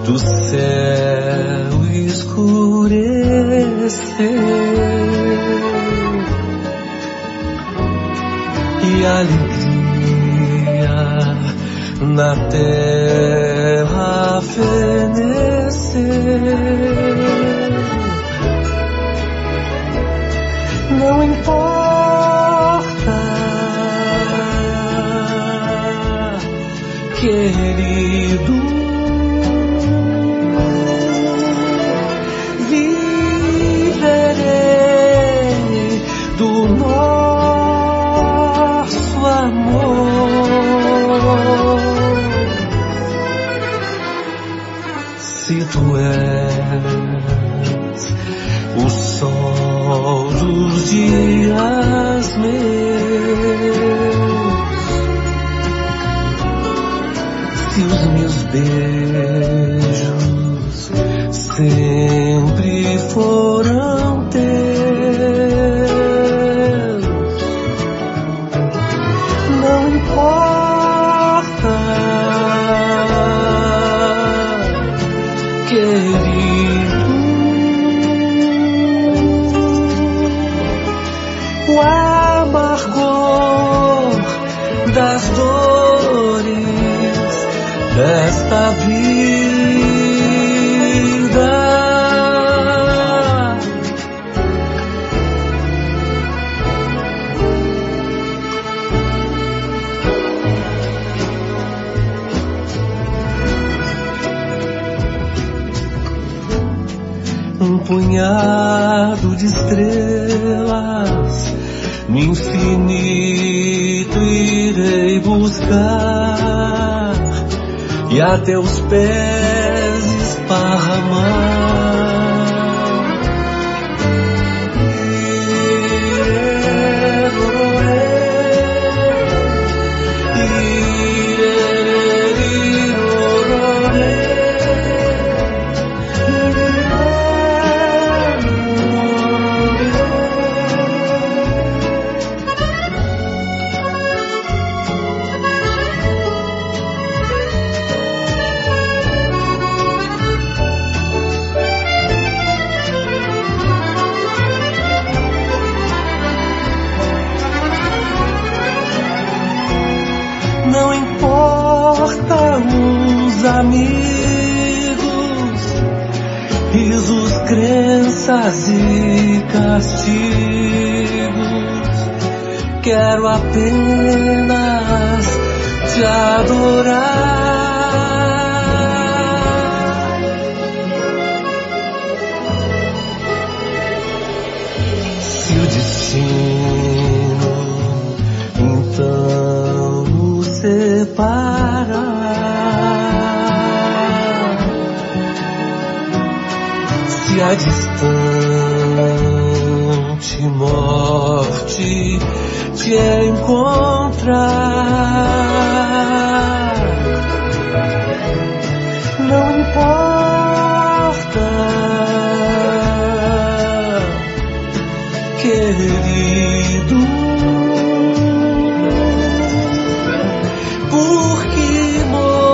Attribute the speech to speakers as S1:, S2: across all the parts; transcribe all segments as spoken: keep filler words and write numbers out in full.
S1: do céu escurecer e a alegria na terra fenecer. Não importa, querido, viverei do nosso amor. Se tu és o sol dos dias meus, se os meus beijos sempre foram teus, não importa, querido, o amargor das dores desta vida um punhado de estrelas no infinito irei buscar e a teus pés esparramar. Não importa os amigos, risos, crenças e castigos. Quero apenas te adorar. Se o destino então separar, se a distante morte te encontrar, não importa, querido, porque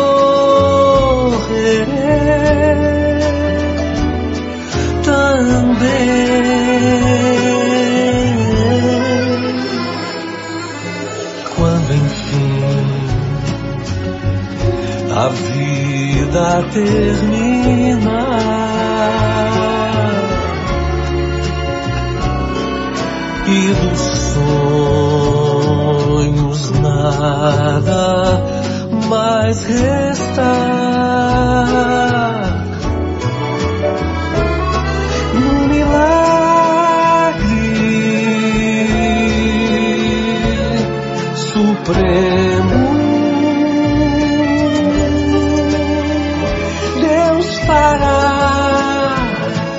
S1: morrerei também quando enfim a vida terminar e dos sonhos nada mais restar. No milagre supremo, Deus fará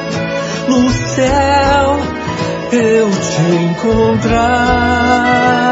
S1: no céu eu te encontrar.